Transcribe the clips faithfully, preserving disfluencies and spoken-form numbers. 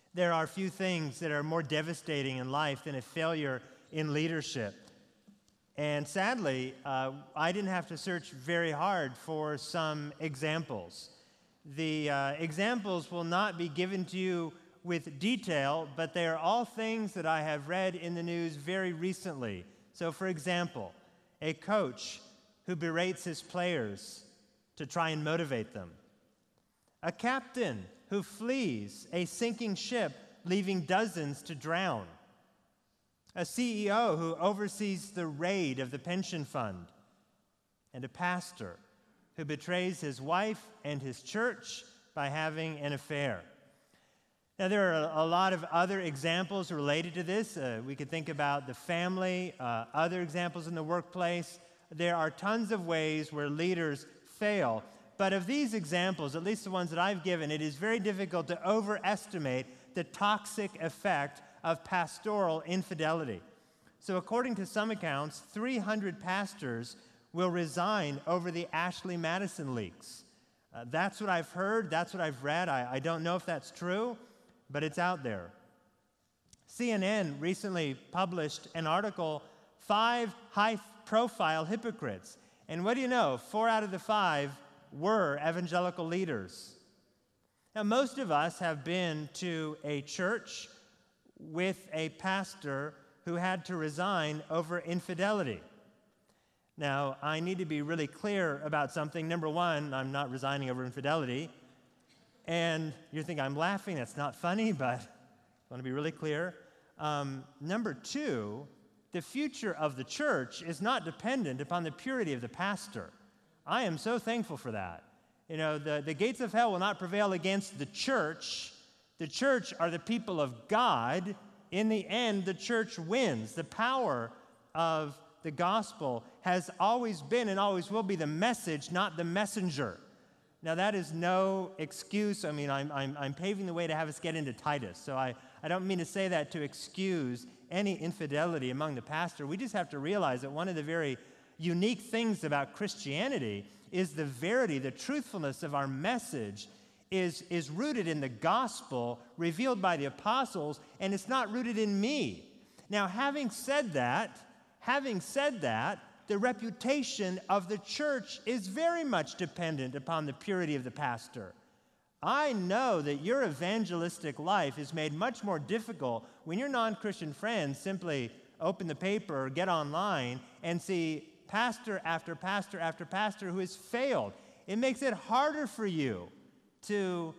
There are few things that are more devastating in life than a failure in leadership. And sadly, uh, I didn't have to search very hard for some examples. The uh, examples will not be given to you with detail, but they are all things that I have read in the news very recently. So, for example, a coach who berates his players to try and motivate them. A captain who flees a sinking ship, leaving dozens to drown. A C E O who oversees the raid of the pension fund. And a pastor who betrays his wife and his church by having an affair. Now, there are a lot of other examples related to this. Uh, we could think about the family, uh, other examples in the workplace. There are tons of ways where leaders fail. But of these examples, at least the ones that I've given, it is very difficult to overestimate the toxic effect of pastoral infidelity. So according to some accounts, three hundred pastors will resign over the Ashley Madison leaks. Uh, that's what I've heard. That's what I've read. I, I don't know if that's true, but it's out there. C N N recently published an article, Five High-Profile Hypocrites. And what do you know? Four out of the five were evangelical leaders. Now, most of us have been to a church with a pastor who had to resign over infidelity. Now, I need to be really clear about something. Number one, I'm not resigning over infidelity. And you're thinking, I'm laughing, that's not funny, but I want to be really clear. Um, number two, the future of the church is not dependent upon the purity of the pastor. I am so thankful for that. You know, the, the gates of hell will not prevail against the church. The church are the people of God. In the end, the church wins. The power of the gospel has always been and always will be the message, not the messenger. Now, that is no excuse. I mean, I'm, I'm, I'm paving the way to have us get into Titus. So I, I don't mean to say that to excuse any infidelity among the pastor. We just have to realize that one of the very unique things about Christianity is the verity, the truthfulness of our message is, is rooted in the gospel revealed by the apostles, and it's not rooted in me. Now, having said that, having said that, the reputation of the church is very much dependent upon the purity of the pastor. I know that your evangelistic life is made much more difficult when your non-Christian friends simply open the paper or get online and see pastor after pastor after pastor who has failed. It makes it harder for you to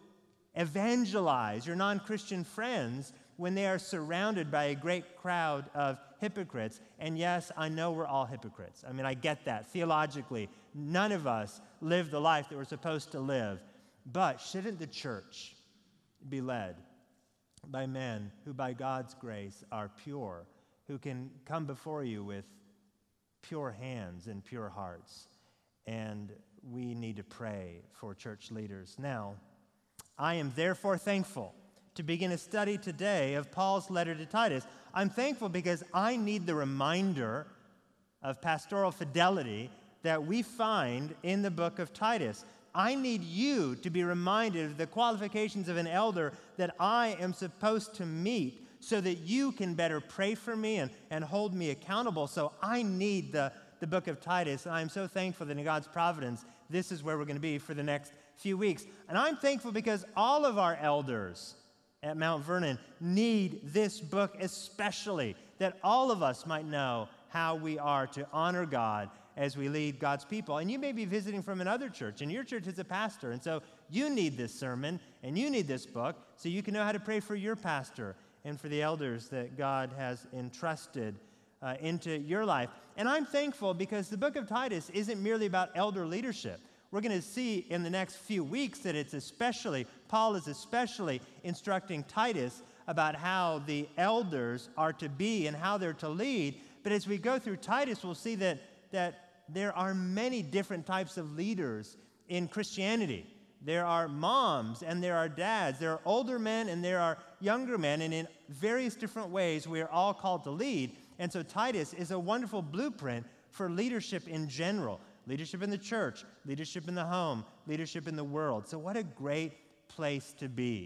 evangelize your non-Christian friends when they are surrounded by a great crowd of hypocrites. And yes, I know we're all hypocrites. I mean, I get that. Theologically, none of us live the life that we're supposed to live. But shouldn't the church be led by men who by God's grace are pure, who can come before you with pure hands and pure hearts? And we need to pray for church leaders. Now, I am therefore thankful to begin a study today of Paul's letter to Titus. I'm thankful because I need the reminder of pastoral fidelity that we find in the book of Titus. I need you to be reminded of the qualifications of an elder that I am supposed to meet so that you can better pray for me and, and hold me accountable. So I need the, the book of Titus, and I'm so thankful that in God's providence, this is where we're going to be for the next few weeks. And I'm thankful because all of our elders at Mount Vernon need this book especially, that all of us might know how we are to honor God as we lead God's people. And you may be visiting from another church, and your church is a pastor, and so you need this sermon, and you need this book, so you can know how to pray for your pastor and for the elders that God has entrusted uh, into your life. And I'm thankful because the book of Titus isn't merely about elder leadership. We're going to see in the next few weeks that it's especially, Paul is especially instructing Titus about how the elders are to be and how they're to lead. But as we go through Titus, we'll see that, that there are many different types of leaders in Christianity. There are moms and there are dads. There are older men and there are younger men. And in various different ways, we are all called to lead. And so Titus is a wonderful blueprint for leadership in general. Leadership in the church, leadership in the home, leadership in the world. So what a great place to be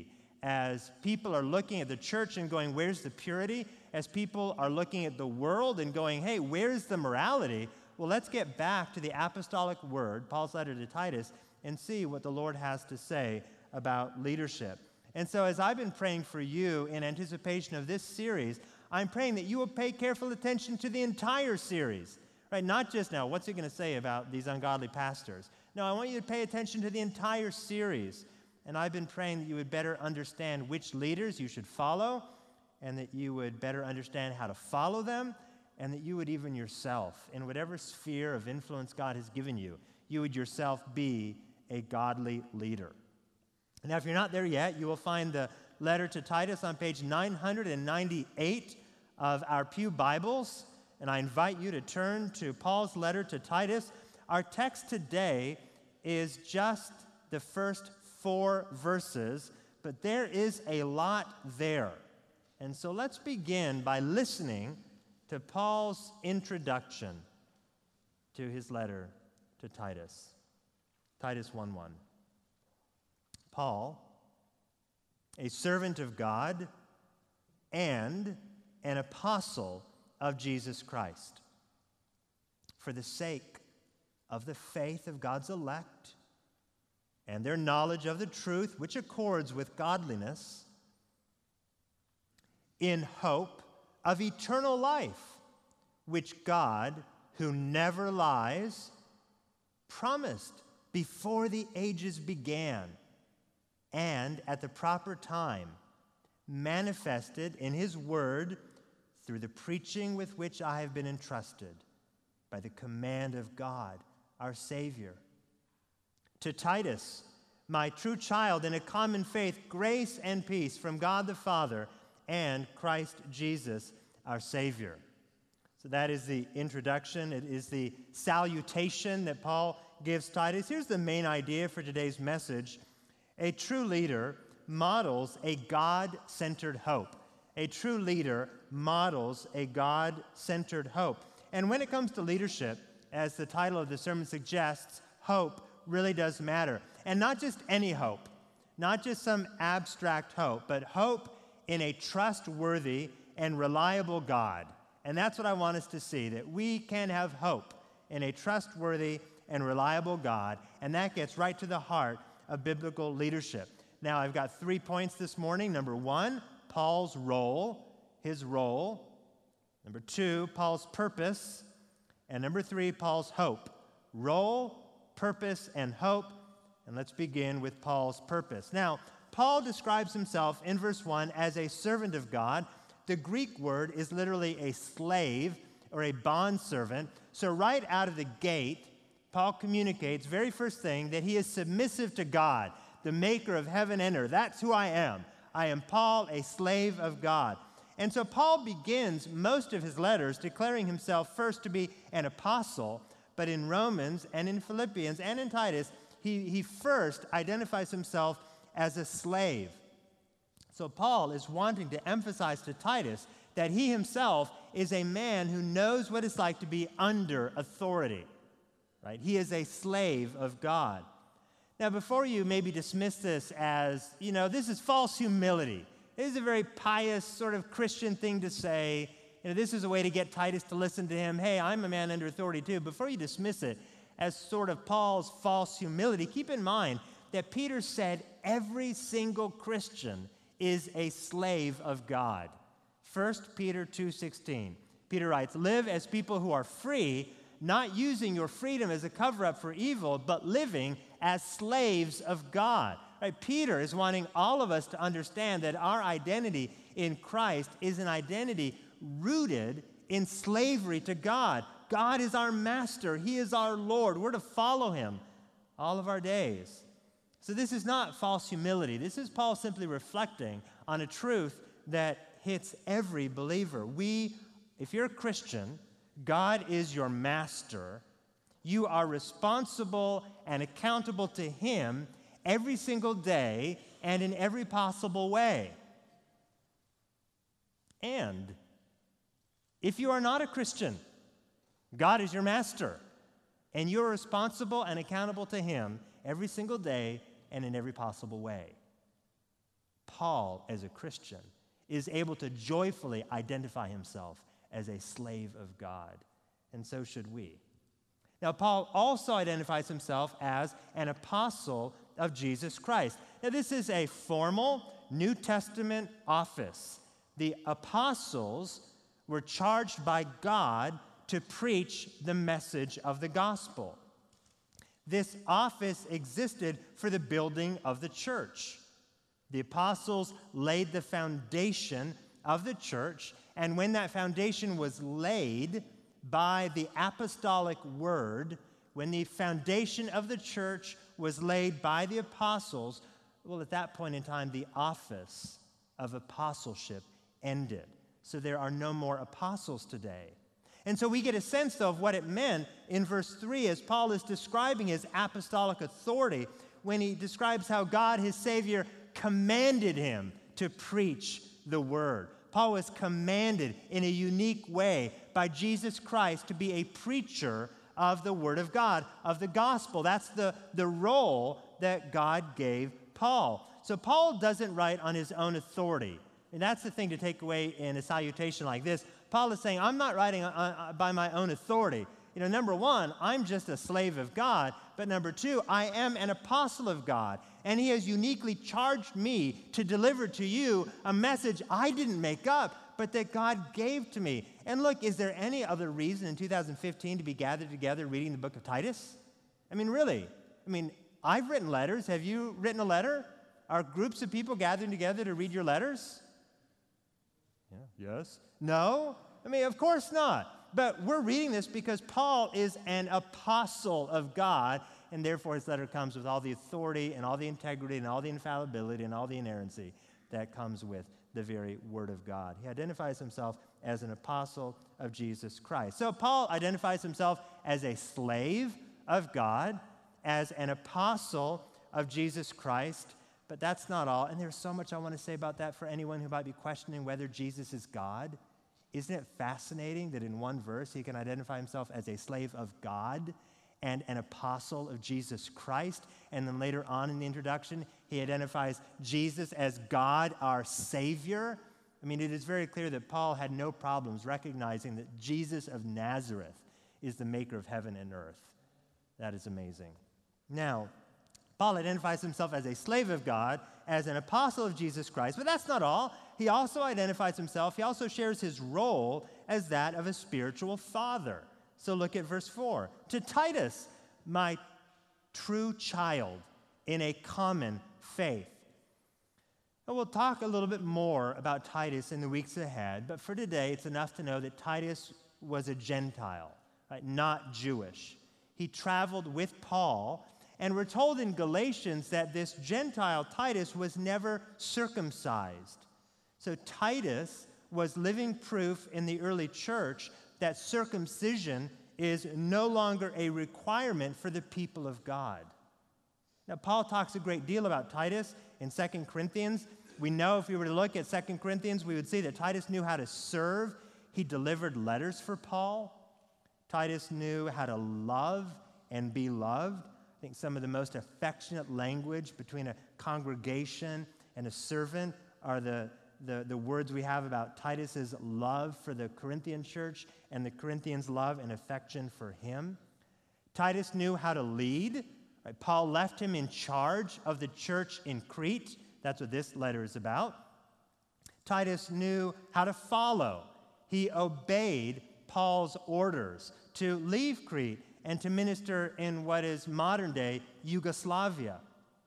as people are looking at the church and going, where's the purity? As people are looking at the world and going, hey, where's the morality? Well, let's get back to the apostolic word, Paul's letter to Titus, and see what the Lord has to say about leadership. And so as I've been praying for you in anticipation of this series, I'm praying that you will pay careful attention to the entire series, right? Not just now, what's he going to say about these ungodly pastors? No, I want you to pay attention to the entire series. And I've been praying that you would better understand which leaders you should follow, and that you would better understand how to follow them, and that you would even yourself, in whatever sphere of influence God has given you, you would yourself be a godly leader. Now, if you're not there yet, you will find the letter to Titus on page nine ninety-eight of our Pew Bibles, and I invite you to turn to Paul's letter to Titus. Our text today is just the first four verses, but there is a lot there. And so let's begin by listening to Paul's introduction to his letter to Titus. Titus one one. Paul, a servant of God and an apostle of Jesus Christ, for the sake of the faith of God's elect and their knowledge of the truth which accords with godliness, in hope of eternal life, which God, who never lies, promised before the ages began, and at the proper time manifested in his word through the preaching with which I have been entrusted by the command of God, our Savior. To Titus, my true child in a common faith, grace and peace from God the Father and Christ Jesus, our Savior. So that is the introduction. It is the salutation that Paul gives Titus. Here's the main idea for today's message. A true leader models a God-centered hope. A true leader models a God-centered hope. And when it comes to leadership, as the title of the sermon suggests, hope really does matter. And not just any hope, not just some abstract hope, but hope in a trustworthy and reliable God. And that's what I want us to see, that we can have hope in a trustworthy and reliable God, and that gets right to the heart of biblical leadership. Now, I've got three points this morning. Number one, Paul's role, his role. Number two, Paul's purpose. And number three, Paul's hope. Role, purpose, and hope. And let's begin with Paul's purpose. Now, Paul describes himself in verse one as a servant of God. The Greek word is literally a slave or a bondservant. So right out of the gate, Paul communicates, very first thing, that he is submissive to God, the maker of heaven and earth. That's who I am. I am Paul, a slave of God. And so Paul begins most of his letters declaring himself first to be an apostle, but in Romans and in Philippians and in Titus, he, he first identifies himself as a slave. So Paul is wanting to emphasize to Titus that he himself is a man who knows what it's like to be under authority. Right? He is a slave of God. Now, before you maybe dismiss this as, you know, this is false humility. This is a very pious sort of Christian thing to say. You know, this is a way to get Titus to listen to him. Hey, I'm a man under authority too. Before you dismiss it as sort of Paul's false humility, keep in mind that Peter said every single Christian is a slave of God. First Peter two sixteen. Peter writes, live as people who are free, not using your freedom as a cover-up for evil, but living as slaves of God. Right? Peter is wanting all of us to understand that our identity in Christ is an identity rooted in slavery to God. God is our master. He is our Lord. We're to follow him all of our days. So this is not false humility. This is Paul simply reflecting on a truth that hits every believer. We, if you're a Christian, God is your master. You are responsible and accountable to him every single day and in every possible way. And if you are not a Christian, God is your master, and you're responsible and accountable to him every single day and in every possible way. Paul, as a Christian, is able to joyfully identify himself as a slave of God, and so should we. Now, Paul also identifies himself as an apostle of Jesus Christ. Now, this is a formal New Testament office. The apostles were charged by God to preach the message of the gospel. This office existed for the building of the church. The apostles laid the foundation of the church, and when that foundation was laid by the apostolic word, when the foundation of the church was laid by the apostles, well, at that point in time, the office of apostleship ended. So there are no more apostles today. And so we get a sense, though, of what it meant in verse three as Paul is describing his apostolic authority when he describes how God, his Savior, commanded him to preach the word. Paul was commanded in a unique way by Jesus Christ to be a preacher of the word of God, of the gospel. That's the, the role that God gave Paul. So Paul doesn't write on his own authority. And that's the thing to take away in a salutation like this. Paul is saying, I'm not writing on, by my own authority. You know, number one, I'm just a slave of God. But number two, I am an apostle of God. And he has uniquely charged me to deliver to you a message I didn't make up, but that God gave to me. And look, is there any other reason in two thousand fifteen to be gathered together reading the book of Titus? I mean, really? I mean, I've written letters. Have you written a letter? Are groups of people gathering together to read your letters? Yeah. Yes? No? I mean, of course not. But we're reading this because Paul is an apostle of God, and therefore his letter comes with all the authority and all the integrity and all the infallibility and all the inerrancy that comes with the very word of God. He identifies himself as an apostle of Jesus Christ. So Paul identifies himself as a slave of God, as an apostle of Jesus Christ, but that's not all. And there's so much I want to say about that for anyone who might be questioning whether Jesus is God. Isn't it fascinating that in one verse he can identify himself as a slave of God and an apostle of Jesus Christ, and then later on in the introduction, he identifies Jesus as God, our Savior? I mean, it is very clear that Paul had no problems recognizing that Jesus of Nazareth is the maker of heaven and earth. That is amazing. Now, Paul identifies himself as a slave of God, as an apostle of Jesus Christ, but that's not all. He also identifies himself, he also shares his role as that of a spiritual father. So look at verse four. To Titus, my true child in a common faith. And we'll talk a little bit more about Titus in the weeks ahead, but for today, it's enough to know that Titus was a Gentile, right? Not Jewish. He traveled with Paul, and we're told in Galatians that this Gentile Titus was never circumcised. So Titus was living proof in the early church that circumcision is no longer a requirement for the people of God. Now, Paul talks a great deal about Titus in Second Corinthians. We know if we were to look at Second Corinthians, we would see that Titus knew how to serve. He delivered letters for Paul. Titus knew how to love and be loved. I think some of the most affectionate language between a congregation and a servant are the The, the words we have about Titus's love for the Corinthian church and the Corinthians' love and affection for him. Titus knew how to lead. Right? Paul left him in charge of the church in Crete. That's what this letter is about. Titus knew how to follow. He obeyed Paul's orders to leave Crete and to minister in what is modern-day Yugoslavia.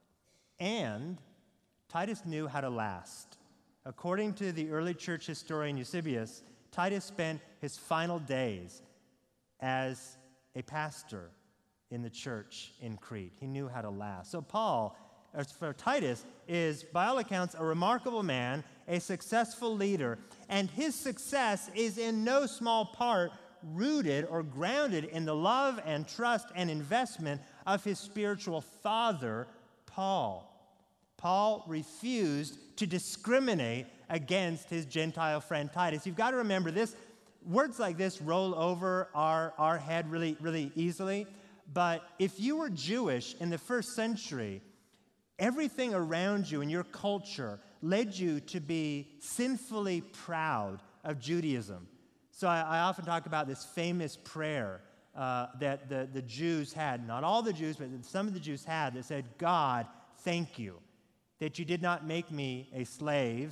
And Titus knew how to last. According to the early church historian Eusebius, Titus spent his final days as a pastor in the church in Crete. He knew how to last. So Paul, as for Titus, is by all accounts a remarkable man, a successful leader, and his success is in no small part rooted or grounded in the love and trust and investment of his spiritual father, Paul. Paul refused to discriminate against his Gentile friend Titus. You've got to remember this. Words like this roll over our, our head really, really easily. But if you were Jewish in the first century, everything around you in your culture led you to be sinfully proud of Judaism. So I, I often talk about this famous prayer uh, that the, the Jews had, not all the Jews, but some of the Jews had, that said, God, thank you that you did not make me a slave,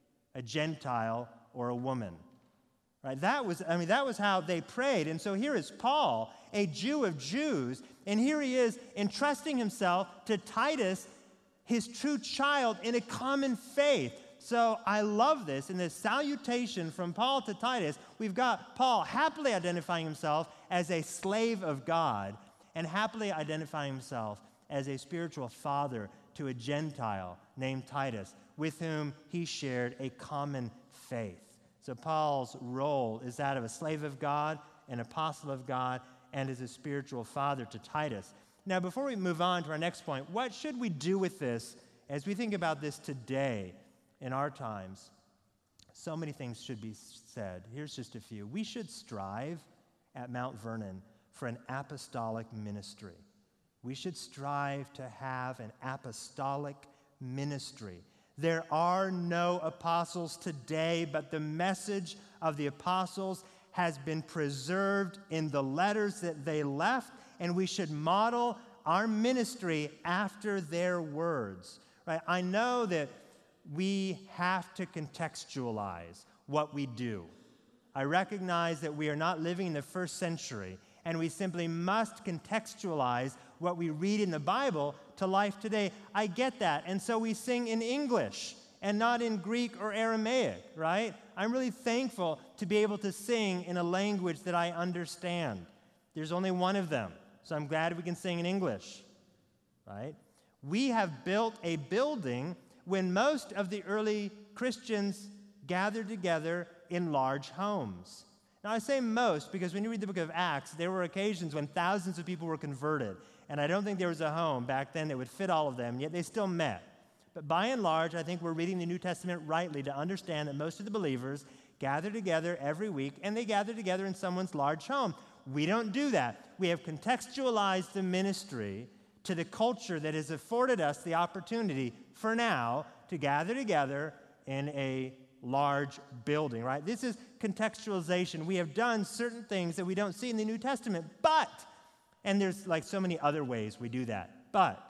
a Gentile, or a woman. Right? That was, I mean, that was how they prayed. And so here is Paul, a Jew of Jews, and here he is entrusting himself to Titus, his true child, in a common faith. So I love this. In this salutation from Paul to Titus, we've got Paul happily identifying himself as a slave of God and happily identifying himself as a spiritual father to a Gentile named Titus, with whom he shared a common faith. So Paul's role is that of a slave of God, an apostle of God, and as a spiritual father to Titus. Now, before we move on to our next point, what should we do with this as we think about this today in our times? So many things should be said. Here's just a few. We should strive at Mount Vernon for an apostolic ministry. We should strive to have an apostolic ministry. There are no apostles today, but the message of the apostles has been preserved in the letters that they left, and we should model our ministry after their words. Right? I know that we have to contextualize what we do. I recognize that we are not living in the first century, and we simply must contextualize what we read in the Bible to life today. I get that. And so we sing in English and not in Greek or Aramaic, right? I'm really thankful to be able to sing in a language that I understand. There's only one of them, so I'm glad we can sing in English, right? We have built a building when most of the early Christians gathered together in large homes. Now, I say most because when you read the book of Acts, there were occasions when thousands of people were converted, and I don't think there was a home back then that would fit all of them, yet they still met. But by and large, I think we're reading the New Testament rightly to understand that most of the believers gather together every week, and they gather together in someone's large home. We don't do that. We have contextualized the ministry to the culture that has afforded us the opportunity, for now, to gather together in a large building, right? This is contextualization. We have done certain things that we don't see in the New Testament, but, and there's like so many other ways we do that, but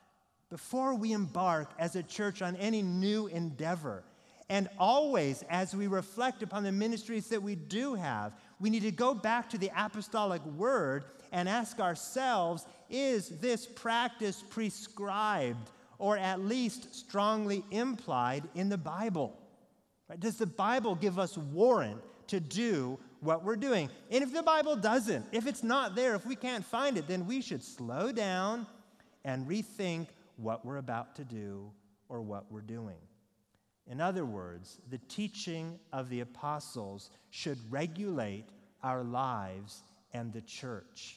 before we embark as a church on any new endeavor, and always as we reflect upon the ministries that we do have, we need to go back to the apostolic word and ask ourselves, is this practice prescribed or at least strongly implied in the Bible? Right? Does the Bible give us warrant to do what we're doing? And if the Bible doesn't, if it's not there, if we can't find it, then we should slow down and rethink what we're about to do or what we're doing. In other words, the teaching of the apostles should regulate our lives and the church.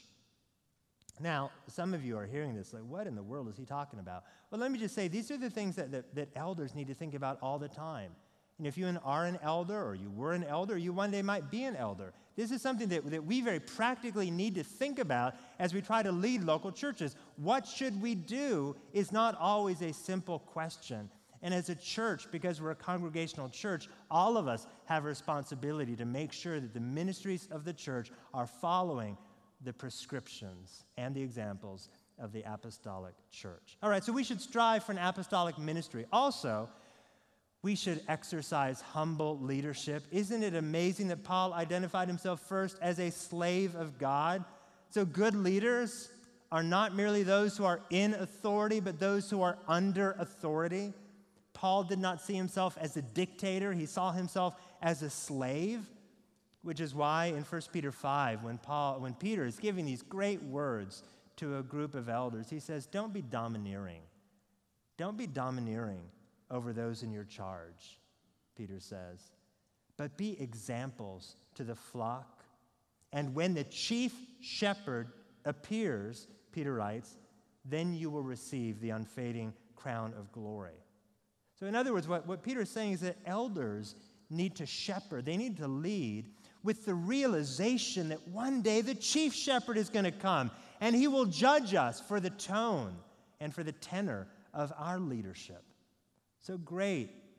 Now, some of you are hearing this, like, what in the world is he talking about? Well, let me just say, these are the things that, that, that elders need to think about all the time. And if you are an elder, or you were an elder, you one day might be an elder. This is something that, that we very practically need to think about as we try to lead local churches. What should we do is not always a simple question. And as a church, because we're a congregational church, all of us have a responsibility to make sure that the ministries of the church are following the prescriptions and the examples of the apostolic church. All right, so we should strive for an apostolic ministry. Also, we should exercise humble leadership. Isn't it amazing that Paul identified himself first as a slave of God? So good leaders are not merely those who are in authority, but those who are under authority. Paul did not see himself as a dictator. He saw himself as a slave, which is why in First Peter five, when Paul, when Peter is giving these great words to a group of elders, he says, don't be domineering. Don't be domineering over those in your charge, Peter says, but be examples to the flock. And when the chief shepherd appears, Peter writes, then you will receive the unfading crown of glory. So in other words, what, what Peter is saying is that elders need to shepherd, they need to lead with the realization that one day the chief shepherd is going to come and he will judge us for the tone and for the tenor of our leadership. So great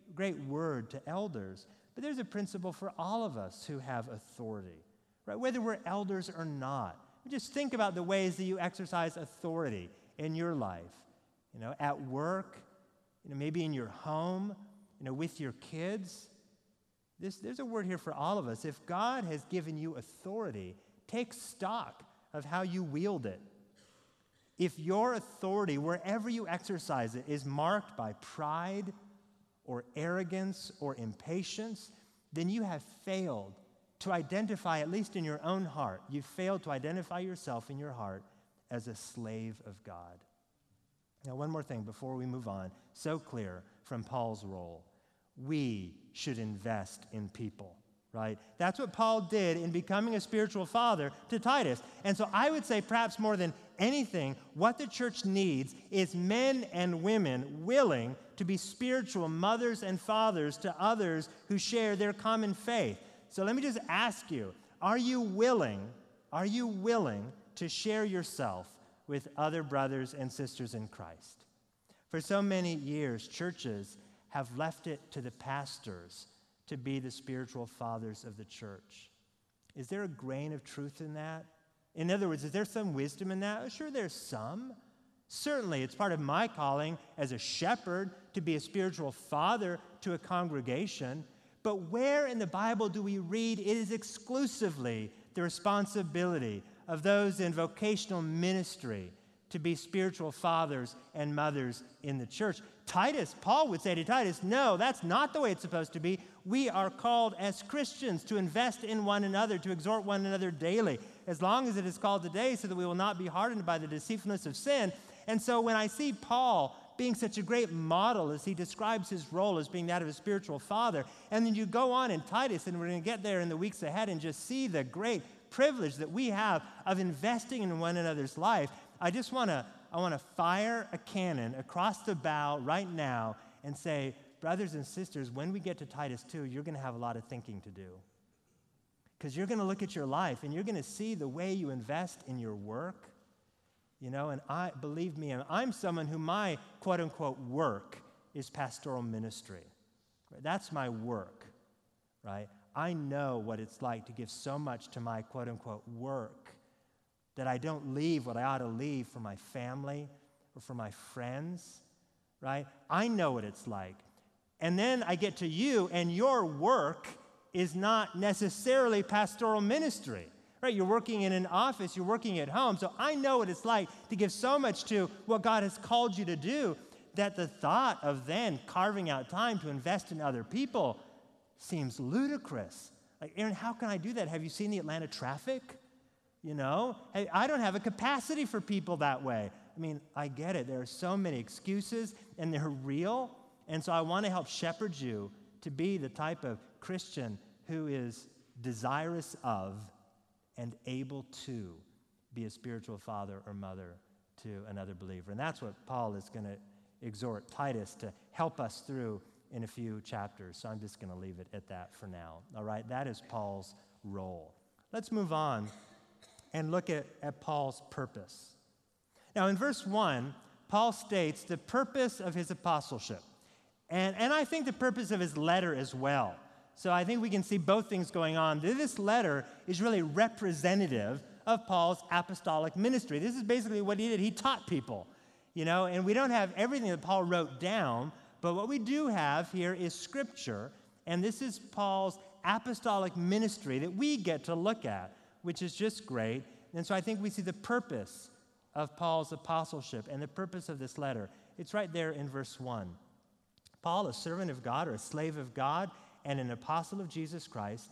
great word to elders, but there's a principle for all of us who have authority, right? Whether we're elders or not. Just think about the ways that you exercise authority in your life, you know, at work, you know, maybe in your home, you know, with your kids. This, there's a word here for all of us. If God has given you authority, take stock of how you wield it. If your authority, wherever you exercise it, is marked by pride or arrogance or impatience, then you have failed to identify, at least in your own heart, you've failed to identify yourself in your heart as a slave of God. Now, one more thing before we move on, so clear from Paul's role. We should invest in people, right? That's what Paul did in becoming a spiritual father to Titus. And so I would say perhaps more than anything, what the church needs is men and women willing to be spiritual mothers and fathers to others who share their common faith. So let me just ask you, are you willing, are you willing to share yourself with other brothers and sisters in Christ? For so many years, churches have left it to the pastors to be the spiritual fathers of the church. Is there a grain of truth in that? In other words, is there some wisdom in that? Sure, there's some. Certainly, it's part of my calling as a shepherd to be a spiritual father to a congregation. But where in the Bible do we read it is exclusively the responsibility of those in vocational ministry to be spiritual fathers and mothers in the church? Titus, Paul would say to Titus, no, that's not the way it's supposed to be. We are called as Christians to invest in one another, to exhort one another daily, as long as it is called today, so that we will not be hardened by the deceitfulness of sin. And so when I see Paul being such a great model as he describes his role as being that of a spiritual father, and then you go on in Titus, and we're going to get there in the weeks ahead and just see the great privilege that we have of investing in one another's life, I just want to I want to fire a cannon across the bow right now and say, brothers and sisters, when we get to Titus two, you're going to have a lot of thinking to do. Because you're going to look at your life and you're going to see the way you invest in your work. You know, and I, believe me, I'm someone who my quote-unquote work is pastoral ministry. Right? That's my work, right? I know what it's like to give so much to my quote-unquote work that I don't leave what I ought to leave for my family or for my friends, right? I know what it's like. And then I get to you, and your work is not necessarily pastoral ministry, right? You're working in an office, you're working at home, so I know what it's like to give so much to what God has called you to do that the thought of then carving out time to invest in other people seems ludicrous. Like, Aaron, how can I do that? Have you seen the Atlanta traffic? You know, hey, I don't have a capacity for people that way. I mean, I get it. There are so many excuses, and they're real. And so I want to help shepherd you to be the type of Christian who is desirous of and able to be a spiritual father or mother to another believer. And that's what Paul is going to exhort Titus to help us through in a few chapters. So I'm just going to leave it at that for now. All right, that is Paul's role. Let's move on and look at, at Paul's purpose. Now, in verse one, Paul states the purpose of his apostleship. And, and I think the purpose of his letter as well. So I think we can see both things going on. This letter is really representative of Paul's apostolic ministry. This is basically what he did. He taught people, you know, and we don't have everything that Paul wrote down, but what we do have here is Scripture, and this is Paul's apostolic ministry that we get to look at, which is just great. And so I think we see the purpose of Paul's apostleship and the purpose of this letter. It's right there in verse one. Paul, a servant of God or a slave of God and an apostle of Jesus Christ,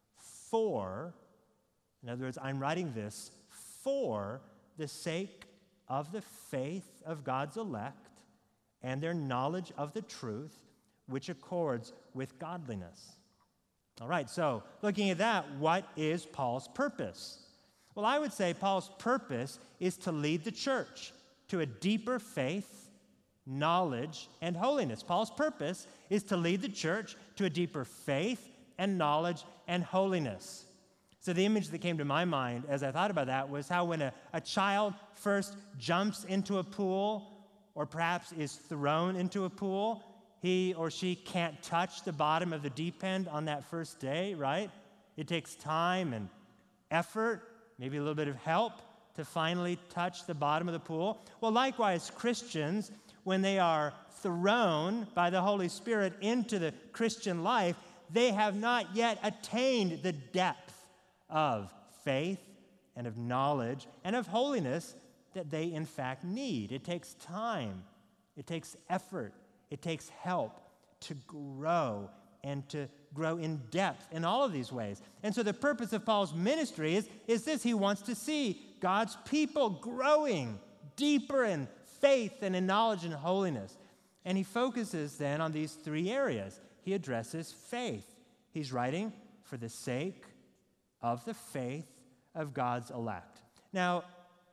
for, in other words, I'm writing this for the sake of the faith of God's elect and their knowledge of the truth, which accords with godliness. All right, so looking at that, what is Paul's purpose? Well, I would say Paul's purpose is to lead the church to a deeper faith, knowledge, and holiness. Paul's purpose is to lead the church to a deeper faith and knowledge and holiness. So the image that came to my mind as I thought about that was how when a, a child first jumps into a pool or perhaps is thrown into a pool, he or she can't touch the bottom of the deep end on that first day, right? It takes time and effort, maybe a little bit of help to finally touch the bottom of the pool. Well, likewise, Christians, when they are thrown by the Holy Spirit into the Christian life, they have not yet attained the depth of faith and of knowledge and of holiness that they in fact need. It takes time, it takes effort, it takes help to grow and to grow in depth in all of these ways. And so the purpose of Paul's ministry is, is this: he wants to see God's people growing deeper in faith and in knowledge and holiness. And he focuses then on these three areas. He addresses faith. He's writing for the sake of the faith of God's elect. Now,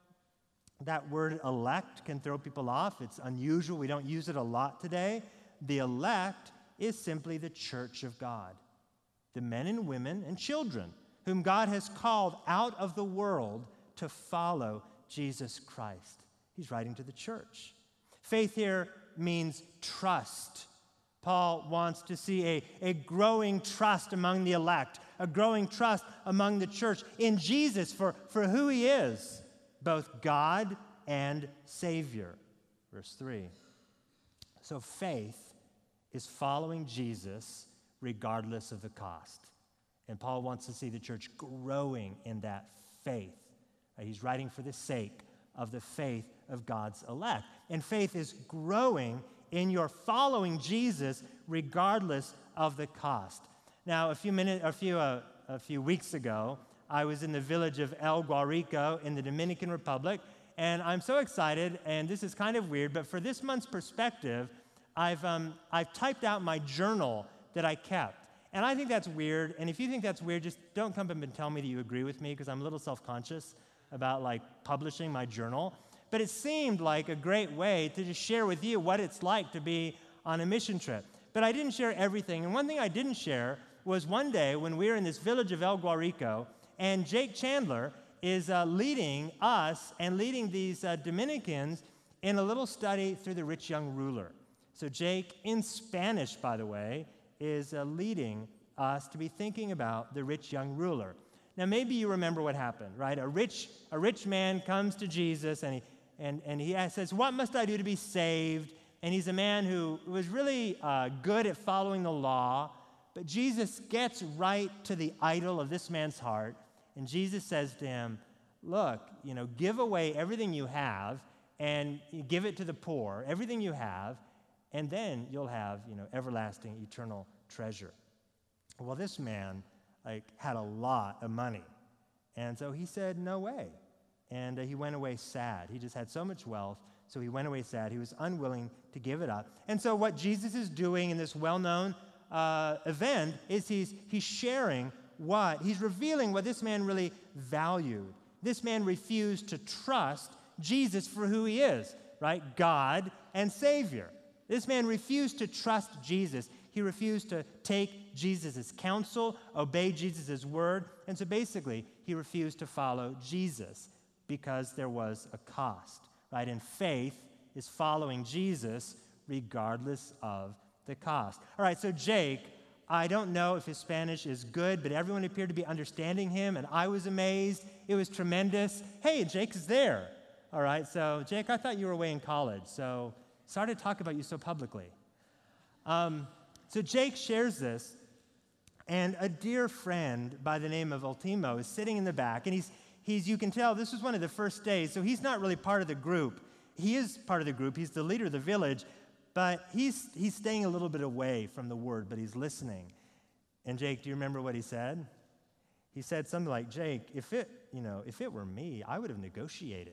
that word elect can throw people off. It's unusual. We don't use it a lot today. The elect is simply the church of God, the men and women and children whom God has called out of the world to follow Jesus Christ. He's writing to the church. Faith here means trust. Paul wants to see a, a growing trust among the elect, a growing trust among the church in Jesus for, for who he is, both God and Savior. Verse three. So faith is following Jesus regardless of the cost. And Paul wants to see the church growing in that faith. He's writing for the sake of the faith of God's elect. And faith is growing in your following Jesus regardless of the cost. Now, a few minutes, a few, uh, a few weeks ago, I was in the village of El Guarico in the Dominican Republic, and I'm so excited, and this is kind of weird, but for this month's perspective, I've, um, I've typed out my journal that I kept. And I think that's weird, and if you think that's weird, just don't come up and tell me that you agree with me, because I'm a little self-conscious about like publishing my journal. But it seemed like a great way to just share with you what it's like to be on a mission trip. But I didn't share everything, and one thing I didn't share was one day when we were in this village of El Guarico, and Jake Chandler is uh, leading us and leading these uh, Dominicans in a little study through the rich young ruler. So Jake, in Spanish, by the way, is uh, leading us to be thinking about the rich young ruler. Now, maybe you remember what happened, right? A rich, a rich man comes to Jesus, and he, and, and he says, "What must I do to be saved?" And he's a man who was really uh, good at following the law, but Jesus gets right to the idol of this man's heart, and Jesus says to him, "Look, you know, give away everything you have, and give it to the poor, everything you have, and then you'll have, you know, everlasting, eternal treasure." Well, this man, like, had a lot of money. And so he said, "No way." And uh, he went away sad. He just had so much wealth, so he went away sad. He was unwilling to give it up. And so what Jesus is doing in this well-known uh, event is he's, he's sharing what, he's revealing what this man really valued. This man refused to trust Jesus for who he is, right? God and Savior. This man refused to trust Jesus. He refused to take Jesus' counsel, obey Jesus' word, and so basically, he refused to follow Jesus because there was a cost, right? And faith is following Jesus regardless of the cost. All right, so Jake, I don't know if his Spanish is good, but everyone appeared to be understanding him, and I was amazed. It was tremendous. Hey, Jake is there. All right, so Jake, I thought you were away in college, so sorry to talk about you so publicly. Um, so Jake shares this, and a dear friend by the name of Ultimo is sitting in the back, and he's, he's, you can tell this was one of the first days, so he's not really part of the group. He is part of the group. He's the leader of the village, but he's, he's staying a little bit away from the word, but he's listening. And Jake, do you remember what he said? He said something like, "Jake, if it, you know, if it were me, I would have negotiated."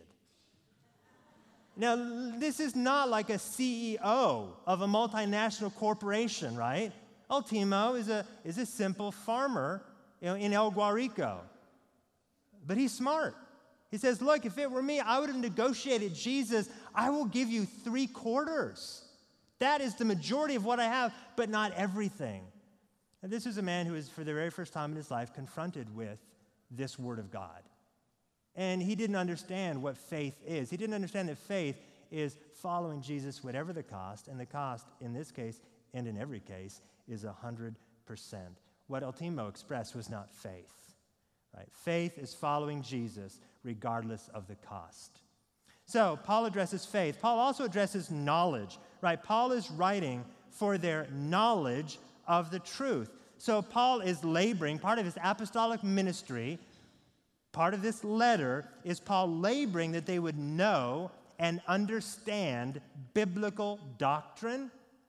Now, this is not like a C E O of a multinational corporation, right? Ultimo is a, is a simple farmer, you know, in El Guarico. But he's smart. He says, "Look, if it were me, I would have negotiated, Jesus, I will give you three quarters. That is the majority of what I have, but not everything." And this is a man who is, for the very first time in his life, confronted with this word of God. And he didn't understand what faith is. He didn't understand that faith is following Jesus, whatever the cost, and the cost, in this case, and in every case, is one hundred percent. What Ultimo expressed was not faith. Right? Faith is following Jesus regardless of the cost. So Paul addresses faith. Paul also addresses knowledge. Right? Paul is writing for their knowledge of the truth. So Paul is laboring, part of his apostolic ministry, part of this letter is Paul laboring that they would know and understand biblical doctrine,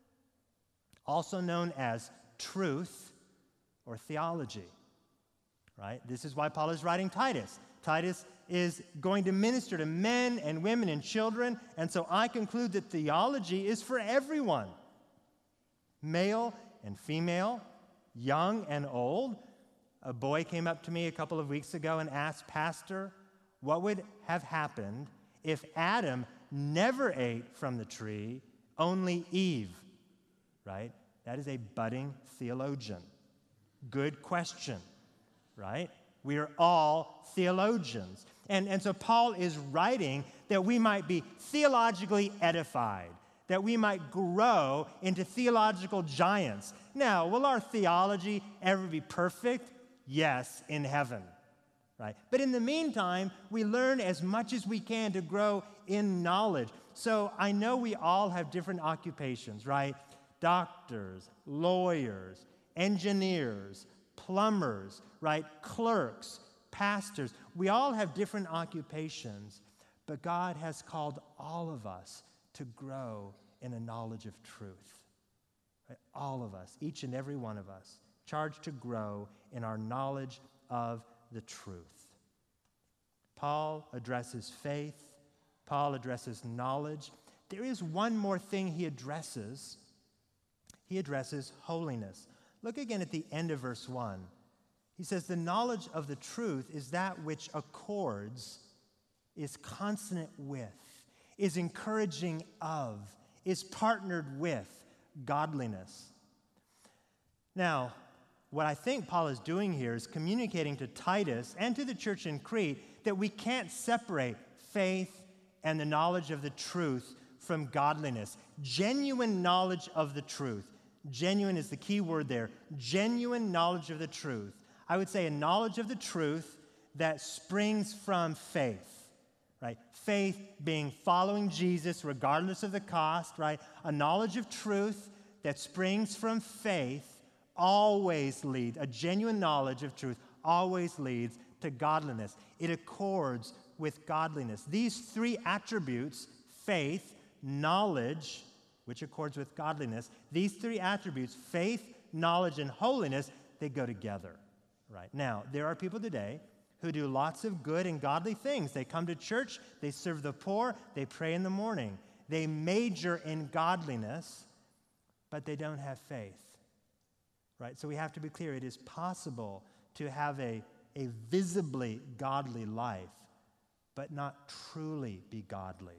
also known as truth or theology. Right? This is why Paul is writing Titus. Titus is going to minister to men and women and children, and so I conclude that theology is for everyone, male and female, young and old. A boy came up to me a couple of weeks ago and asked, Pastor, what would have happened if Adam never ate from the tree, only Eve? Right? That is a budding theologian. Good question. Right? We are all theologians. And, and so Paul is writing that we might be theologically edified, that we might grow into theological giants. Now, will our theology ever be perfect? Yes, in heaven. Right? But in the meantime, we learn as much as we can to grow in knowledge. So I know we all have different occupations, right? Doctors, lawyers, engineers, plumbers, right? Clerks, pastors. We all have different occupations, but God has called all of us to grow in a knowledge of truth. Right? All of us, each and every one of us, charged to grow in our knowledge of the truth. Paul addresses faith. Paul addresses knowledge. There is one more thing he addresses. He addresses holiness. Look again at the end of verse one. He says, the knowledge of the truth is that which accords, is consonant with, is encouraging of, is partnered with godliness. Now, what I think Paul is doing here is communicating to Titus and to the church in Crete that we can't separate faith and the knowledge of the truth from godliness. Genuine knowledge of the truth. Genuine is the key word there. Genuine knowledge of the truth. I would say a knowledge of the truth that springs from faith, right? Faith being following Jesus regardless of the cost, right? A knowledge of truth that springs from faith always leads, a genuine knowledge of truth always leads to godliness. It accords with godliness. These three attributes, faith, knowledge, which accords with godliness, these three attributes, faith, knowledge, and holiness, they go together. Right? Now, there are people today who do lots of good and godly things. They come to church, they serve the poor, they pray in the morning. They major in godliness, but they don't have faith. Right? So we have to be clear, it is possible to have a, a visibly godly life, but not truly be godly.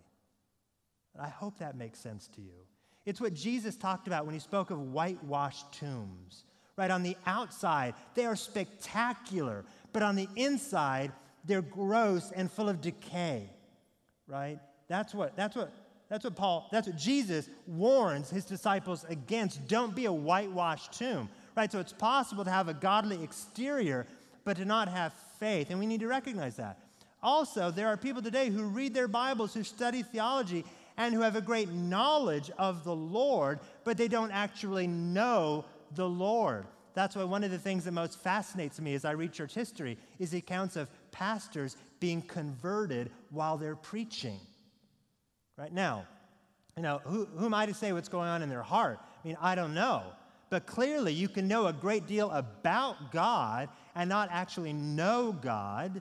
I hope that makes sense to you. It's what Jesus talked about when he spoke of whitewashed tombs. Right, on the outside, they are spectacular, but on the inside, they're gross and full of decay. Right? That's what, that's what, that's what Paul, that's what Jesus warns his disciples against. Don't be a whitewashed tomb. Right? So it's possible to have a godly exterior, but to not have faith, and we need to recognize that. Also, there are people today who read their Bibles, who study theology, and who have a great knowledge of the Lord, but they don't actually know the Lord. That's why one of the things that most fascinates me as I read church history is the accounts of pastors being converted while they're preaching. Right now, you know, who, who am I to say what's going on in their heart? I mean, I don't know. But clearly you can know a great deal about God and not actually know God.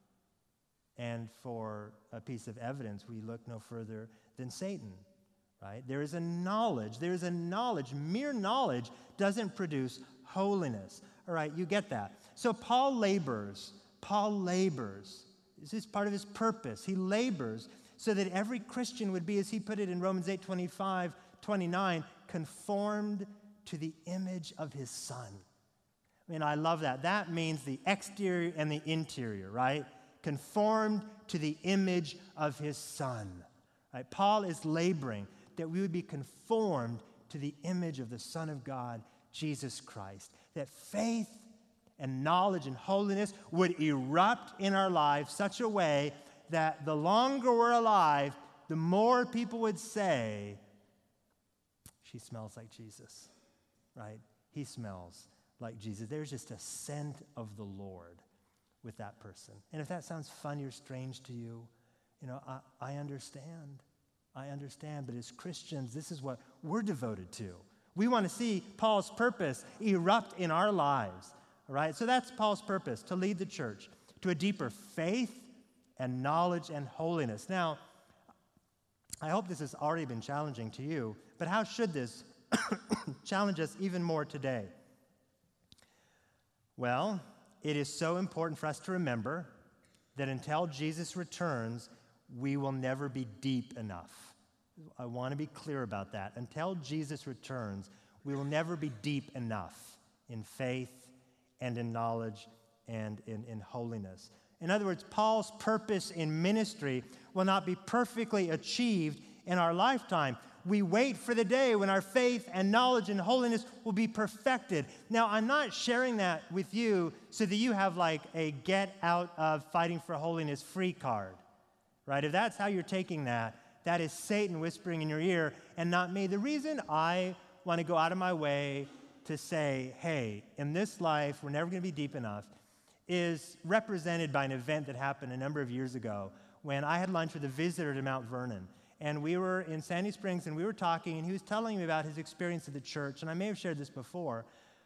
And for a piece of evidence, we look no further than Satan. Right? There is a knowledge. There is a knowledge. Mere knowledge doesn't produce holiness. All right, you get that. So Paul labors. Paul labors. This is part of his purpose. He labors so that every Christian would be, as he put it in Romans eight twenty-five, twenty-nine, conformed to the image of his Son. I mean, I love that. That means the exterior and the interior, right? Conformed to the image of his Son. Right? Paul is laboring that we would be conformed to the image of the Son of God, Jesus Christ. That faith and knowledge and holiness would erupt in our lives such a way that the longer we're alive, the more people would say, she smells like Jesus, right? He smells like Jesus. There's just a scent of the Lord with that person. And if that sounds funny or strange to you, you know, I, I understand. I understand. But as Christians, this is what we're devoted to. We want to see Paul's purpose erupt in our lives, all right? So that's Paul's purpose, to lead the church to a deeper faith and knowledge and holiness. Now, I hope this has already been challenging to you, but how should this challenge us even more today? Well, it is so important for us to remember that until Jesus returns, we will never be deep enough. I want to be clear about that. Until Jesus returns, we will never be deep enough in faith and in knowledge and in, in holiness. In other words, Paul's purpose in ministry will not be perfectly achieved in our lifetime. We wait for the day when our faith and knowledge and holiness will be perfected. Now, I'm not sharing that with you so that you have like a get out of fighting for holiness free card, right? If that's how you're taking that, that is Satan whispering in your ear and not me. The reason I want to go out of my way to say, hey, in this life, we're never going to be deep enough, is represented by an event that happened a number of years ago when I had lunch with a visitor to Mount Vernon. And we were in Sandy Springs, and we were talking, and he was telling me about his experience at the church. And I may have shared this before,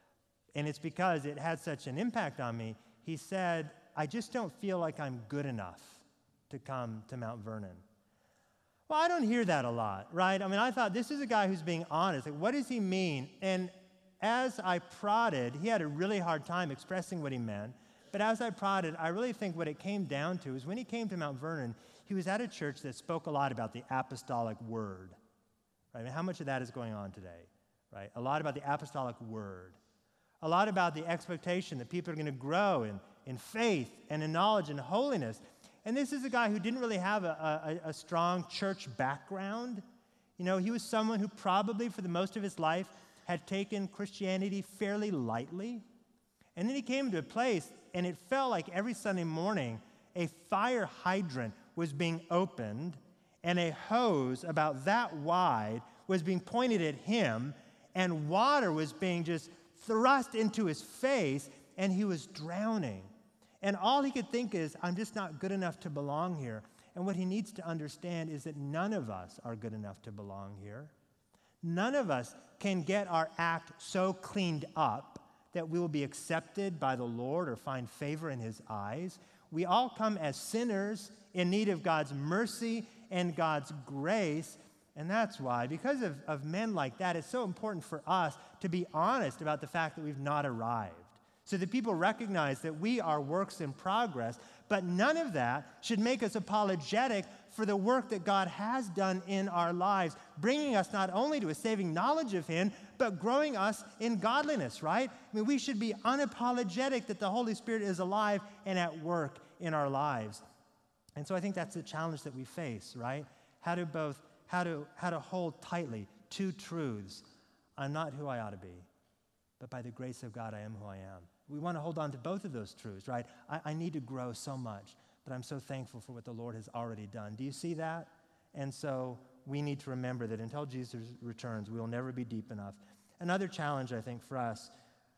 and it's because it had such an impact on me. He said, I just don't feel like I'm good enough to come to Mount Vernon. Well, I don't hear that a lot, right? I mean, I thought, this is a guy who's being honest. Like, what does he mean? And as I prodded, he had a really hard time expressing what he meant. But as I prodded, I really think what it came down to is when he came to Mount Vernon, he was at a church that spoke a lot about the apostolic word. Right? I mean, how much of that is going on today? Right? A lot about the apostolic word. A lot about the expectation that people are going to grow in, in faith and in knowledge and holiness. And this is a guy who didn't really have a, a, a strong church background. You know, he was someone who probably for the most of his life had taken Christianity fairly lightly. And then he came to a place, and it felt like every Sunday morning a fire hydrant was being opened, and a hose about that wide was being pointed at him, and water was being just thrust into his face, and he was drowning. And all he could think is, I'm just not good enough to belong here. And what he needs to understand is that none of us are good enough to belong here. None of us can get our act so cleaned up that we will be accepted by the Lord or find favor in his eyes. We all come as sinners in need of God's mercy and God's grace. And that's why, because of, of men like that, it's so important for us to be honest about the fact that we've not arrived, so that people recognize that we are works in progress. But none of that should make us apologetic for the work that God has done in our lives, bringing us not only to a saving knowledge of him, but growing us in godliness, right? I mean, we should be unapologetic that the Holy Spirit is alive and at work in our lives. And so I think that's the challenge that we face, right? How to both, how to, how to hold tightly two truths. I'm not who I ought to be, but by the grace of God, I am who I am. We want to hold on to both of those truths, right? I, I need to grow so much, but I'm so thankful for what the Lord has already done. Do you see that? And so we need to remember that until Jesus returns, we will never be deep enough. Another challenge, I think, for us,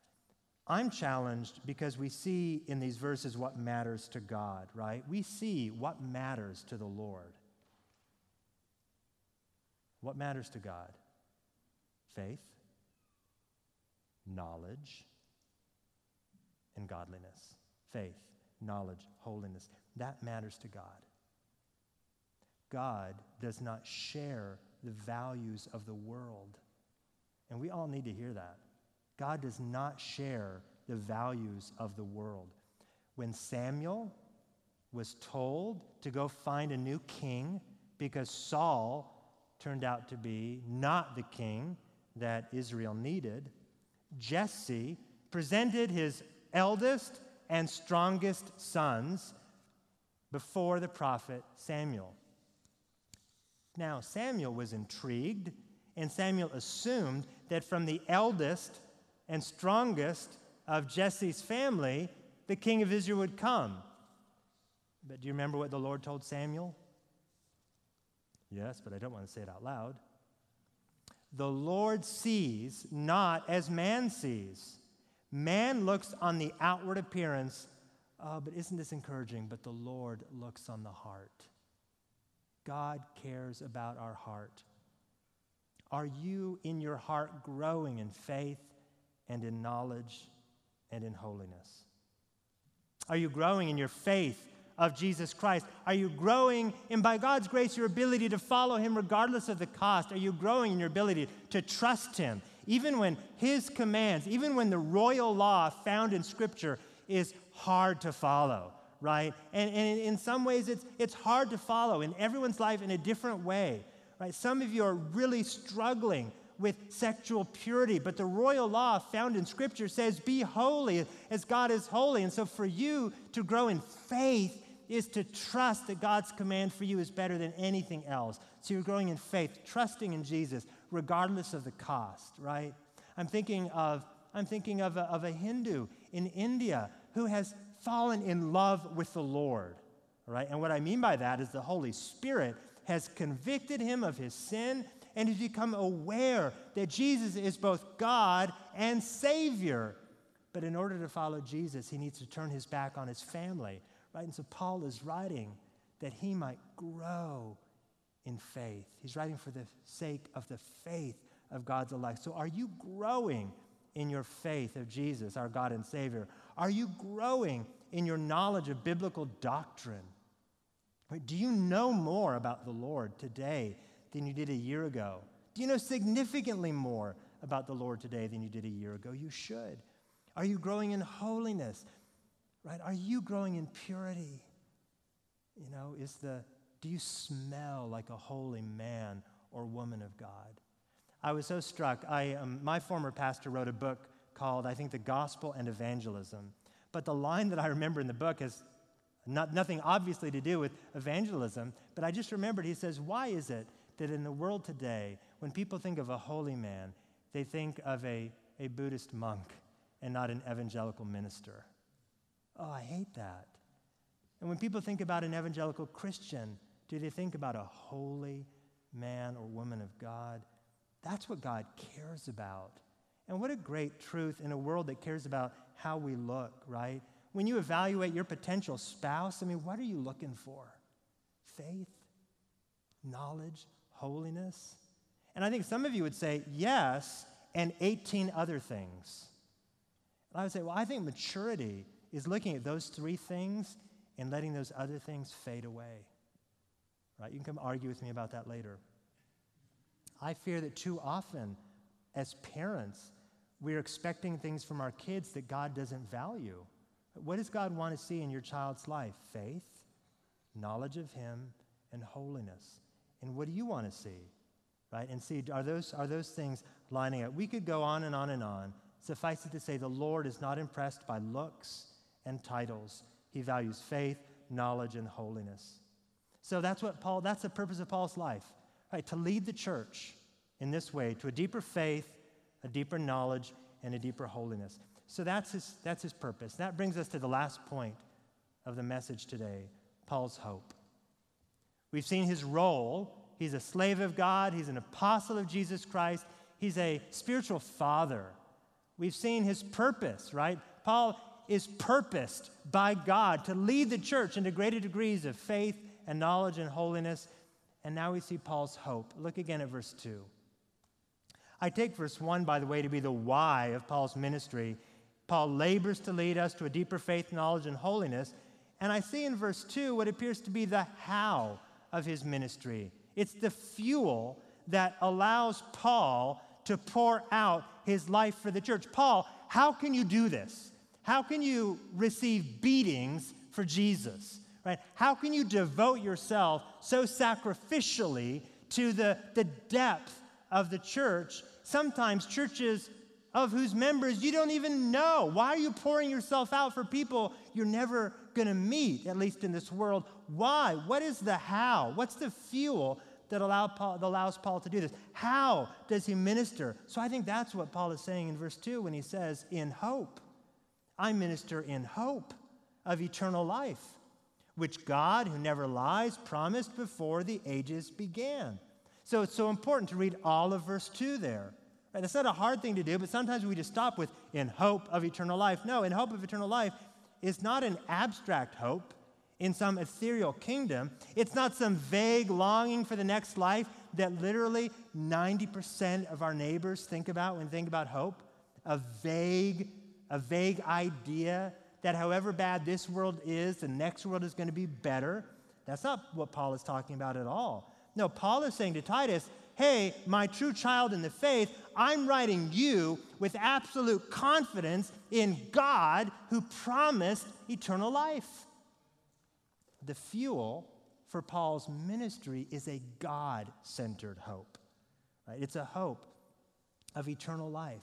I'm challenged because we see in these verses what matters to God, right? We see what matters to the Lord. What matters to God? Faith, knowledge, and godliness. Faith, knowledge, holiness. That matters to God. God does not share the values of the world. And we all need to hear that. God does not share the values of the world. When Samuel was told to go find a new king because Saul turned out to be not the king that Israel needed, Jesse presented his eldest and strongest sons before the prophet Samuel. Now, Samuel was intrigued And Samuel assumed that from the eldest and strongest of Jesse's family, the king of Israel would come. But do you remember what the Lord told Samuel? Yes, but I don't want to say it out loud. The Lord sees not as man sees. Man looks on the outward appearance. Oh, but isn't this encouraging? But the Lord looks on the heart. God cares about our heart. Are you in your heart growing in faith and in knowledge and in holiness? Are you growing in your faith of Jesus Christ? Are you growing in, by God's grace, your ability to follow him regardless of the cost? Are you growing in your ability to trust him, even when his commands, even when the royal law found in Scripture is hard to follow, right? And, and in some ways, it's, it's hard to follow in everyone's life in a different way, right? Some of you are really struggling with sexual purity, but the royal law found in Scripture says, be holy as God is holy. And so for you to grow in faith is to trust that God's command for you is better than anything else. So you're growing in faith, trusting in Jesus, regardless of the cost, right? I'm thinking of, I'm thinking of a, of a Hindu in India who has fallen in love with the Lord, right? And what I mean by that is the Holy Spirit has convicted him of his sin and has become aware that Jesus is both God and Savior. But in order to follow Jesus, he needs to turn his back on his family, right? And so Paul is writing that he might grow in faith. He's writing for the sake of the faith of God's elect. So are you growing in your faith of Jesus, our God and Savior? Are you growing in your knowledge of biblical doctrine? Do you know more about the Lord today than you did a year ago? Do you know significantly more about the Lord today than you did a year ago? You should. Are you growing in holiness? Right? Are you growing in purity? You know, is the do you smell like a holy man or woman of God? I was so struck. I um, my former pastor wrote a book called, I think, The Gospel and Evangelism. But the line that I remember in the book has not, nothing obviously to do with evangelism, but I just remembered, he says, why is it that in the world today, when people think of a holy man, they think of a, a Buddhist monk and not an evangelical minister? Oh, I hate that. And when people think about an evangelical Christian, do they think about a holy man or woman of God? That's what God cares about. And what a great truth in a world that cares about how we look, right? When you evaluate your potential spouse, I mean, what are you looking for? Faith, knowledge, holiness? And I think some of you would say yes, and eighteen other things. And I would say, well, I think maturity is looking at those three things and letting those other things fade away. Right? You can come argue with me about that later. I fear that too often, as parents, we're expecting things from our kids that God doesn't value. What does God want to see in your child's life? Faith, knowledge of him, and holiness. And what do you want to see? Right? And see, are those, are those things lining up? We could go on and on and on. Suffice it to say, the Lord is not impressed by looks and titles. He values faith, knowledge, and holiness. So that's what Paul, that's the purpose of Paul's life, right? To lead the church in this way to a deeper faith, a deeper knowledge, and a deeper holiness. So that's his, that's his purpose. That brings us to the last point of the message today, Paul's hope. We've seen his role. He's a slave of God. He's an apostle of Jesus Christ. He's a spiritual father. We've seen his purpose, right? Paul is purposed by God to lead the church into greater degrees of faith and knowledge and holiness. And now we see Paul's hope. Look again at verse two. I take verse one, by the way, to be the why of Paul's ministry. Paul labors to lead us to a deeper faith, knowledge, and holiness. And I see in verse two what appears to be the how of his ministry. It's the fuel that allows Paul to pour out his life for the church. Paul, how can you do this? How can you receive beatings for Jesus? Right? How can you devote yourself so sacrificially to the, the depth of the church? Sometimes churches of whose members you don't even know. Why are you pouring yourself out for people you're never going to meet, at least in this world? Why? What is the how? What's the fuel that, allow Paul, that allows Paul to do this? How does he minister? So I think that's what Paul is saying in verse two when he says, in hope. I minister in hope of eternal life, which God, who never lies, promised before the ages began. So it's so important to read all of verse two there. Right? That's not a hard thing to do, but sometimes we just stop with, in hope of eternal life. No, in hope of eternal life is not an abstract hope in some ethereal kingdom. It's not some vague longing for the next life that literally ninety percent of our neighbors think about when they think about hope. A vague, a vague idea that however bad this world is, the next world is going to be better. That's not what Paul is talking about at all. No, Paul is saying to Titus, hey, my true child in the faith, I'm writing you with absolute confidence in God who promised eternal life. The fuel for Paul's ministry is a God-centered hope. Right? It's a hope of eternal life.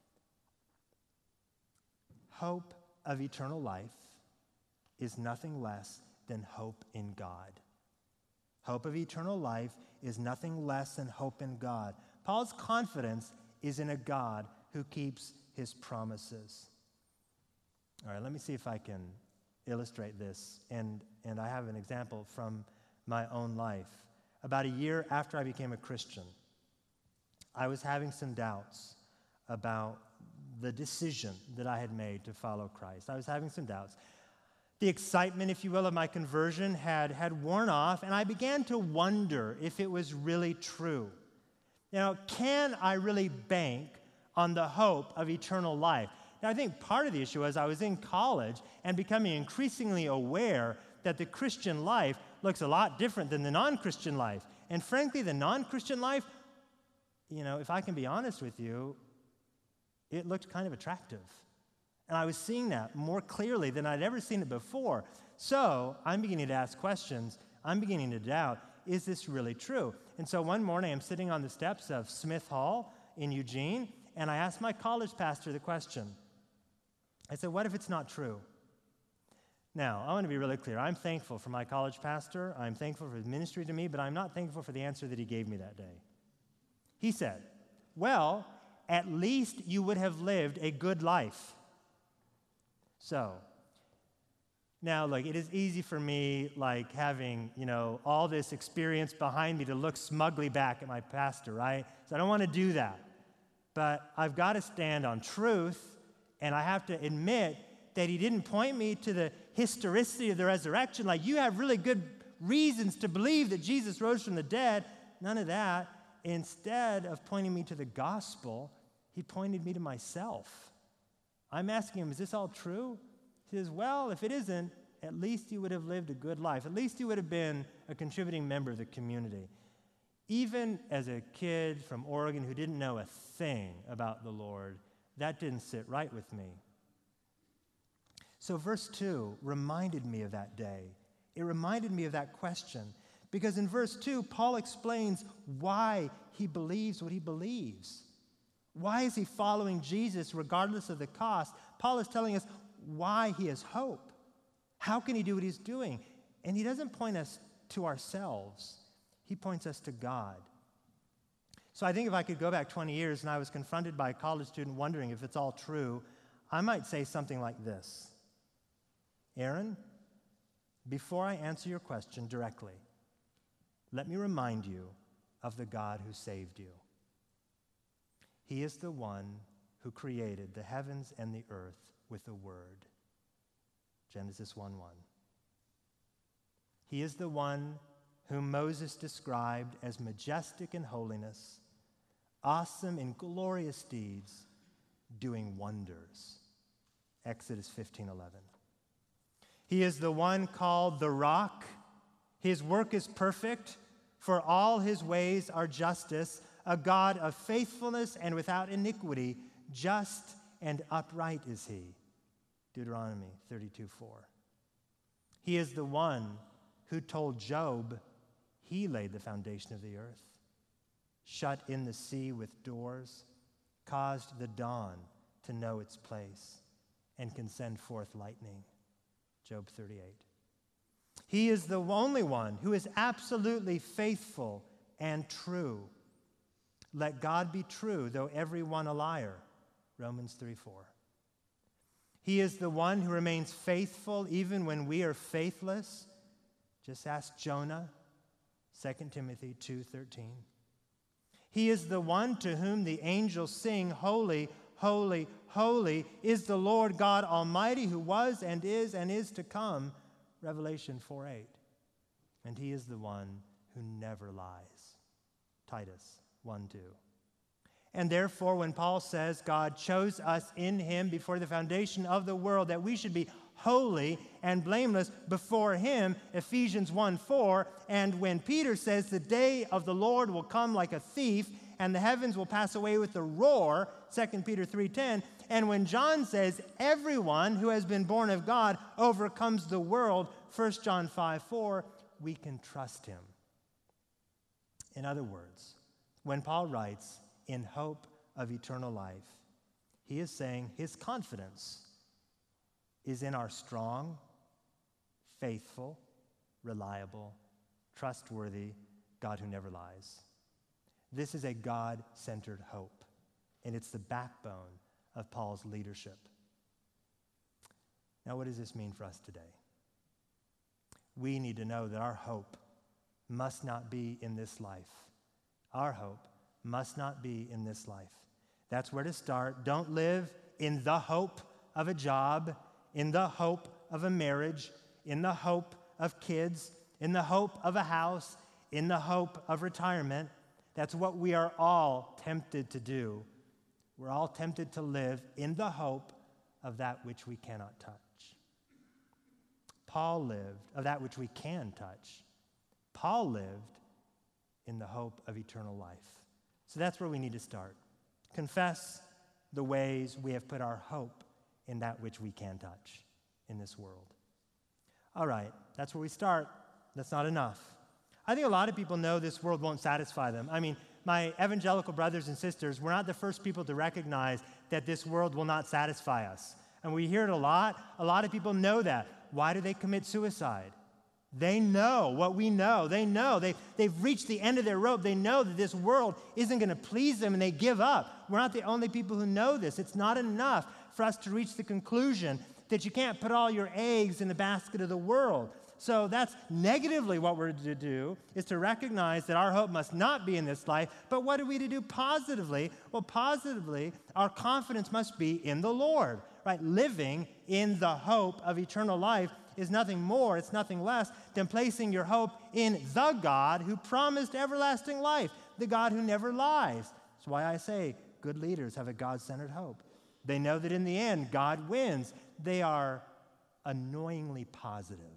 Hope of eternal life is nothing less than hope in God. Hope of eternal life is nothing less than hope in God. Paul's confidence is in a God who keeps his promises. All right, let me see if I can illustrate this. And, and I have an example from my own life. About a year after I became a Christian, I was having some doubts about the decision that I had made to follow Christ. I was having some doubts. The excitement, if you will, of my conversion had, had worn off, and I began to wonder if it was really true. Now, can I really bank on the hope of eternal life? Now, I think part of the issue was I was in college and becoming increasingly aware that the Christian life looks a lot different than the non-Christian life. And frankly, the non-Christian life, you know, if I can be honest with you, it looked kind of attractive. And I was seeing that more clearly than I'd ever seen it before. So I'm beginning to ask questions. I'm beginning to doubt, is this really true? And so one morning I'm sitting on the steps of Smith Hall in Eugene, and I asked my college pastor the question. I said, what if it's not true? Now, I want to be really clear. I'm thankful for my college pastor. I'm thankful for his ministry to me, but I'm not thankful for the answer that he gave me that day. He said, well, at least you would have lived a good life. So, now, like, it is easy for me, like, having, you know, all this experience behind me to look smugly back at my pastor, right? So I don't want to do that. But I've got to stand on truth, and I have to admit that he didn't point me to the historicity of the resurrection, like, you have really good reasons to believe that Jesus rose from the dead. None of that. Instead of pointing me to the gospel, he pointed me to myself. I'm asking him, is this all true? He says, well, if it isn't, at least you would have lived a good life. At least you would have been a contributing member of the community. Even as a kid from Oregon who didn't know a thing about the Lord, that didn't sit right with me. So verse two reminded me of that day. It reminded me of that question. Because in verse two, Paul explains why he believes what he believes. Why is he following Jesus regardless of the cost? Paul is telling us why he has hope. How can he do what he's doing? And he doesn't point us to ourselves. He points us to God. So I think if I could go back twenty years and I was confronted by a college student wondering if it's all true, I might say something like this. Aaron, before I answer your question directly, let me remind you of the God who saved you. He is the one who created the heavens and the earth with a word. Genesis one one. He is the one whom Moses described as majestic in holiness, awesome in glorious deeds, doing wonders. Exodus fifteen eleven. He is the one called the Rock. His work is perfect, for all his ways are justice, a God of faithfulness and without iniquity, just and upright is he. Deuteronomy thirty-two four. He is the one who told Job he laid the foundation of the earth, shut in the sea with doors, caused the dawn to know its place, and can send forth lightning. Job thirty-eight. He is the only one who is absolutely faithful and true. Let God be true, though every one a liar. Romans three four. He is the one who remains faithful even when we are faithless. Just ask Jonah, Second Timothy two thirteen. He is the one to whom the angels sing, Holy, holy, holy is the Lord God Almighty, who was and is and is to come. Revelation four eight. And he is the one who never lies. Titus one two. And therefore, when Paul says God chose us in him before the foundation of the world, that we should be holy and blameless before him, Ephesians one four, and when Peter says the day of the Lord will come like a thief, and the heavens will pass away with a roar, Second Peter three ten, and when John says everyone who has been born of God overcomes the world, First John five four, we can trust him. In other words, when Paul writes, in hope of eternal life, he is saying his confidence is in our strong, faithful, reliable, trustworthy God who never lies. This is a God-centered hope, and it's the backbone of Paul's leadership. Now, what does this mean for us today? We need to know that our hope must not be in this life. Our hope must not be in this life. That's where to start. Don't live in the hope of a job, in the hope of a marriage, in the hope of kids, in the hope of a house, in the hope of retirement. That's what we are all tempted to do. We're all tempted to live in the hope of that which we cannot touch. Paul lived of that which we can touch. Paul lived in the hope of eternal life. So that's where we need to start. Confess the ways we have put our hope in that which we can touch in this world. All right, that's where we start. That's not enough. I think a lot of people know this world won't satisfy them. I mean, my evangelical brothers and sisters, we're not the first people to recognize that this world will not satisfy us. And we hear it a lot. A lot of people know that. Why do they commit suicide? They know what we know. They know. They, they've reached the end of their rope. They know that this world isn't going to please them, and they give up. We're not the only people who know this. It's not enough for us to reach the conclusion that you can't put all your eggs in the basket of the world. So that's negatively what we're to do, is to recognize that our hope must not be in this life. But what are we to do positively? Well, positively, our confidence must be in the Lord, right? Living in the hope of eternal life is nothing more, it's nothing less than placing your hope in the God who promised everlasting life, the God who never lies. That's why I say good leaders have a God-centered hope. They know that in the end, God wins. They are annoyingly positive.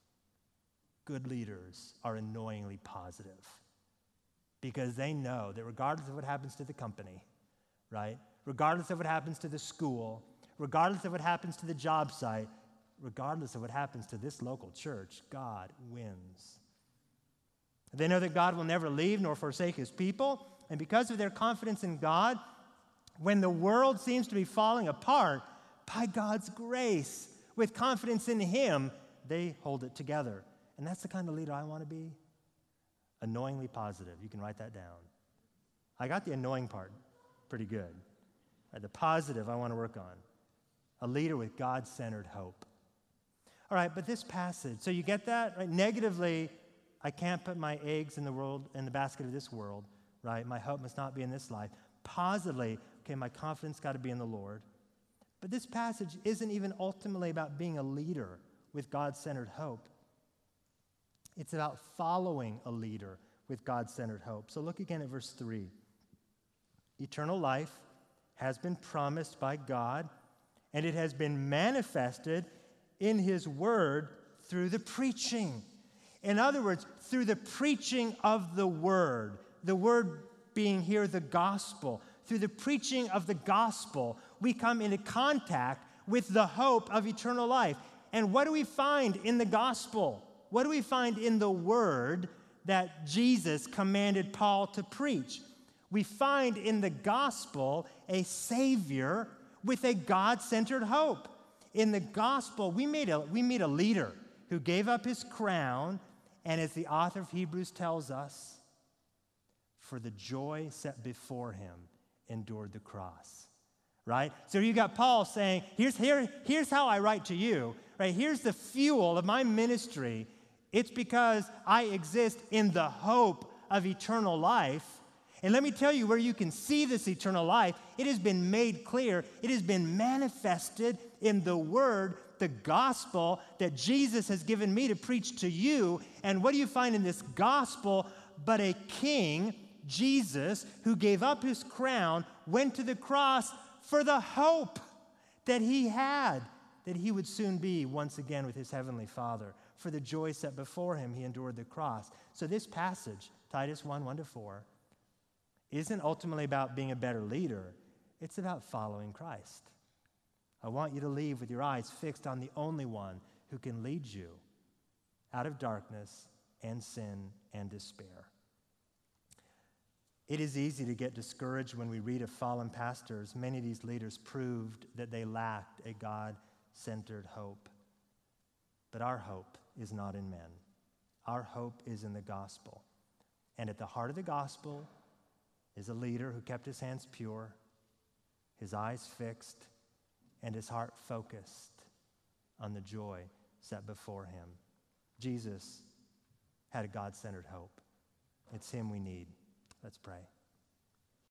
Good leaders are annoyingly positive because they know that regardless of what happens to the company, right? Regardless of what happens to the school, regardless of what happens to the job site, regardless of what happens to this local church, God wins. They know that God will never leave nor forsake his people, and because of their confidence in God, when the world seems to be falling apart, by God's grace, with confidence in him, they hold it together. And that's the kind of leader I want to be. Annoyingly positive. You can write that down. I got the annoying part pretty good. The positive I want to work on. A leader with God-centered hope. All right, but this passage, so you get that? Right? Negatively, I can't put my eggs in the world, in the basket of this world, right? My hope must not be in this life. Positively, okay, my confidence got to be in the Lord. But this passage isn't even ultimately about being a leader with God-centered hope. It's about following a leader with God-centered hope. So look again at verse three. Eternal life has been promised by God, and it has been manifested in his word through the preaching. In other words, through the preaching of the word, the word being here the gospel. Through the preaching of the gospel, we come into contact with the hope of eternal life. And what do we find in the gospel? What do we find in the word that Jesus commanded Paul to preach? We find in the gospel a Savior with a God-centered hope. In the gospel, we meet a, we meet a leader who gave up his crown, and as the author of Hebrews tells us, for the joy set before him, endured the cross. Right? So you got Paul saying, here's, here, here's how I write to you. Right? Here's the fuel of my ministry. It's because I exist in the hope of eternal life. And let me tell you where you can see this eternal life. It has been made clear. It has been manifested in the word, the gospel that Jesus has given me to preach to you. And what do you find in this gospel? But a king, Jesus, who gave up his crown, went to the cross for the hope that he had, that he would soon be once again with his heavenly Father. For the joy set before him, he endured the cross. So this passage, Titus one, one to four, isn't ultimately about being a better leader. It's about following Christ. I want you to leave with your eyes fixed on the only one who can lead you out of darkness and sin and despair. It is easy to get discouraged when we read of fallen pastors. Many of these leaders proved that they lacked a God-centered hope. But our hope is not in men. Our hope is in the gospel. And at the heart of the gospel is a leader who kept his hands pure, his eyes fixed, and his heart focused on the joy set before him. Jesus had a God-centered hope. It's him we need. Let's pray.